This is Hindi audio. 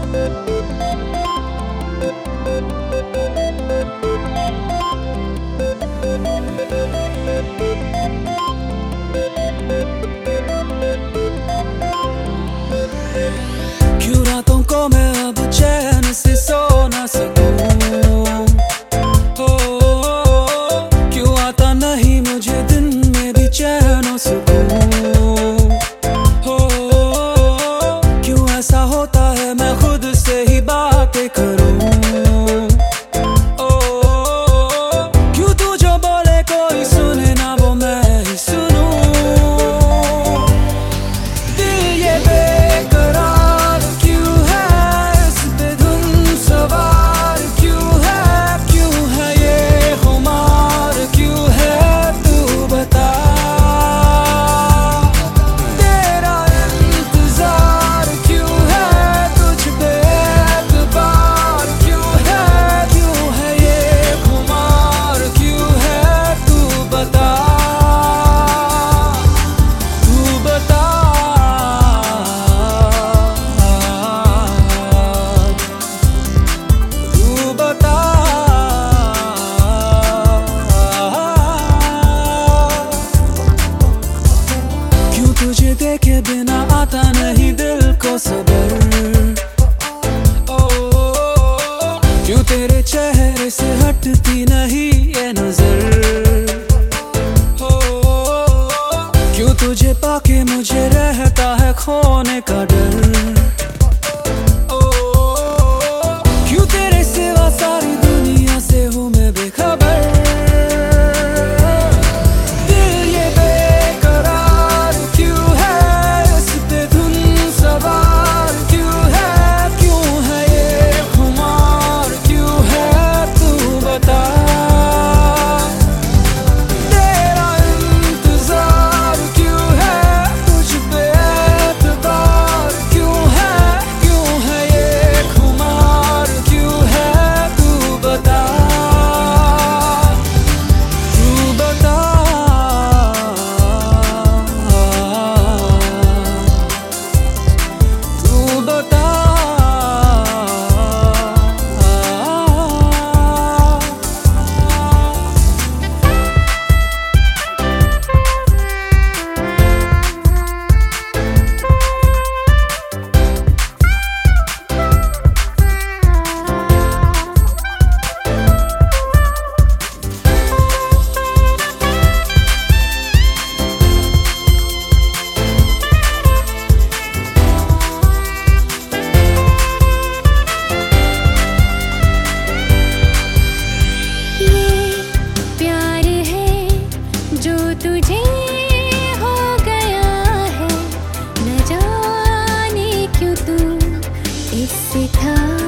क्यों रातों को मैं अब चैन से सो न सकूं, हो क्यों आता नहीं मुझे दिन में भी चैन सुकून, हो क्यों ऐसा होता है मैं खुद से ही बातें करूं, ओ क्यों तू जो बोले कोई सुने ना वो मैं ही सुनूं। दिल ये बेकरार क्यों है, इस पे धुन सवार क्यों है ये खुमार क्यों है, तू बता। तेरा इंतजार क्यों है, तुझ पे एतबार क्यों है ये खुमार क्यों है, तू बता, तू बता, तू बता। क्यों तुझे देखे बिना आता नहीं दिल को सबर, ओ क्यों तेरे चेहरे से हटती नहीं ये नजर, हो क्यों तुझे पाके मुझे रहता है खोने का डर, ओ क्यों तेरे सिवा सारी दुनिया से हूँ मैं बेखबर। दिल ये बेकरार क्यों है, इस पे धुन सवार क्यों है ये खुमार क्यों है, तू बता। तेरा इंतजार क्यों है, तुझ पे एतबार क्यों है ये खुमार क्यों है, तू बता, तू बता, तू बता। ये प्यार है जो तुझे हो गया है, न जाने क्यों तू इससे था